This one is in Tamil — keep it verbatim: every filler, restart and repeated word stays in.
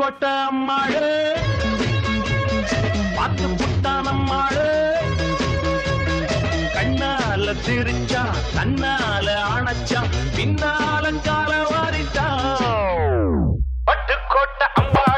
பட்டுக்கோட்டை அம்மாளு பார்த்து புட்டான் அம்மாளு கண்ணால சிரிச்சா தன்னால அணைச்சா பின்னால கால வாரிட்டா பட்டுக்கோட்டை அம்மா